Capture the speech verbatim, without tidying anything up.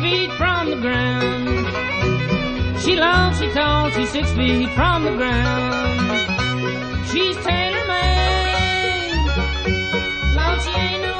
feet from the ground. She long, she tall, she's six feet from the ground. She's tailor-made. Lord, she ain't no